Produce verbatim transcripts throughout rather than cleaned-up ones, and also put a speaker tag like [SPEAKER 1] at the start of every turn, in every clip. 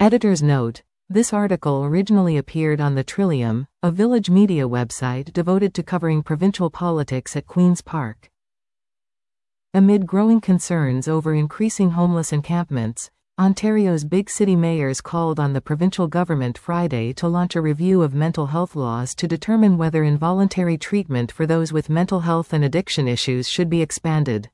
[SPEAKER 1] Editor's note: this article originally appeared on the Trillium, a village media website devoted to covering provincial politics at Queen's Park. Amid growing concerns over increasing homeless encampments, Ontario's big city mayors called on the provincial government Friday to launch a review of mental health laws to determine whether involuntary treatment for those with mental health and addiction issues should be expanded.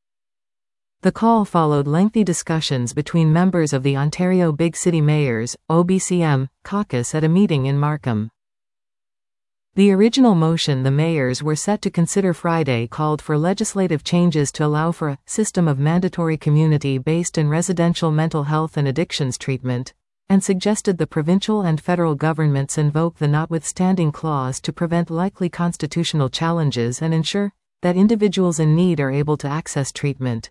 [SPEAKER 1] The call followed lengthy discussions between members of the Ontario Big City Mayors (O B C M) caucus at a meeting in Markham. The original motion the mayors were set to consider Friday called for legislative changes to allow for a system of mandatory community-based and residential mental health and addictions treatment, and suggested the provincial and federal governments invoke the notwithstanding clause to prevent likely constitutional challenges and ensure that individuals in need are able to access treatment.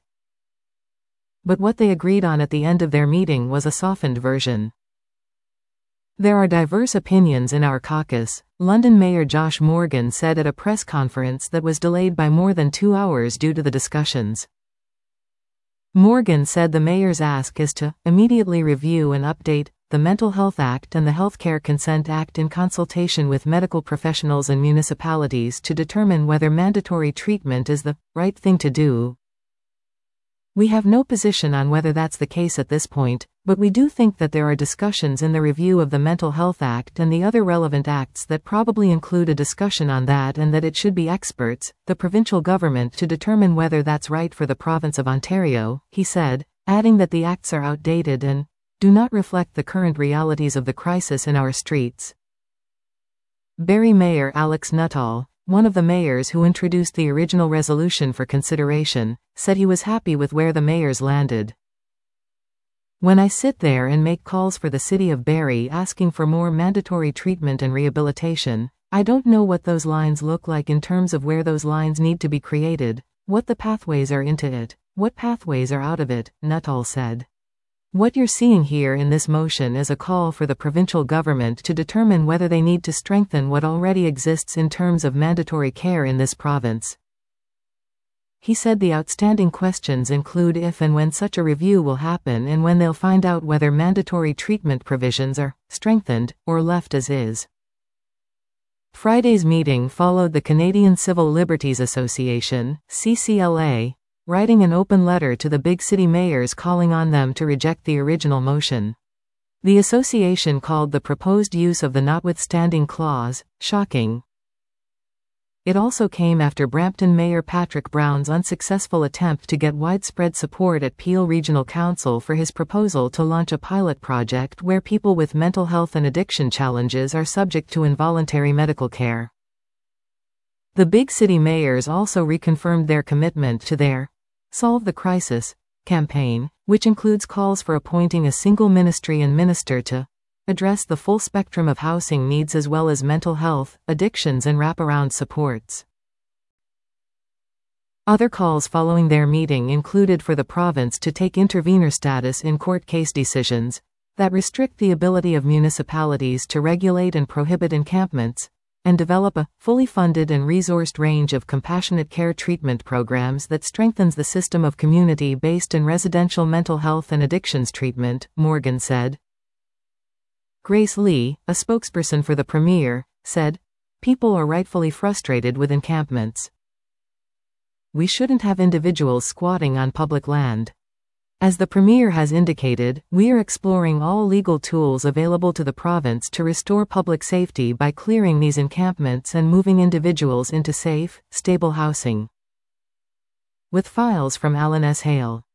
[SPEAKER 1] But what they agreed on at the end of their meeting was a softened version. There are diverse opinions in our caucus, London Mayor Josh Morgan said at a press conference that was delayed by more than two hours due to the discussions. Morgan said the mayor's ask is to immediately review and update the Mental Health Act and the Healthcare Consent Act in consultation with medical professionals and municipalities to determine whether mandatory treatment is the right thing to do. We have no position on whether that's the case at this point, but we do think that there are discussions in the review of the Mental Health Act and the other relevant acts that probably include a discussion on that, and that it should be experts, the provincial government, to determine whether that's right for the province of Ontario, he said, adding that the acts are outdated and do not reflect the current realities of the crisis in our streets. Barrie Mayor Alex Nuttall, one of the mayors who introduced the original resolution for consideration, said he was happy with where the mayors landed. When I sit there and make calls for the city of Barrie asking for more mandatory treatment and rehabilitation, I don't know what those lines look like in terms of where those lines need to be created, what the pathways are into it, what pathways are out of it, Nuttall said. What you're seeing here in this motion is a call for the provincial government to determine whether they need to strengthen what already exists in terms of mandatory care in this province. He said the outstanding questions include if and when such a review will happen and when they'll find out whether mandatory treatment provisions are strengthened or left as is. Friday's meeting followed the Canadian Civil Liberties Association, C C L A, writing an open letter to the big city mayors calling on them to reject the original motion. The association called the proposed use of the notwithstanding clause shocking. It also came after Brampton Mayor Patrick Brown's unsuccessful attempt to get widespread support at Peel Regional Council for his proposal to launch a pilot project where people with mental health and addiction challenges are subject to involuntary medical care. The big city mayors also reconfirmed their commitment to their Solve the Crisis campaign, which includes calls for appointing a single ministry and minister to address the full spectrum of housing needs as well as mental health, addictions and wraparound supports. Other calls following their meeting included for the province to take intervenor status in court case decisions that restrict the ability of municipalities to regulate and prohibit encampments, and develop a fully funded and resourced range of compassionate care treatment programs that strengthens the system of community-based and residential mental health and addictions treatment, Morgan said. Grace Lee, a spokesperson for the Premier, said, "People are rightfully frustrated with encampments. We shouldn't have individuals squatting on public land. As the Premier has indicated, we are exploring all legal tools available to the province to restore public safety by clearing these encampments and moving individuals into safe, stable housing." With files from Alan S. Hale.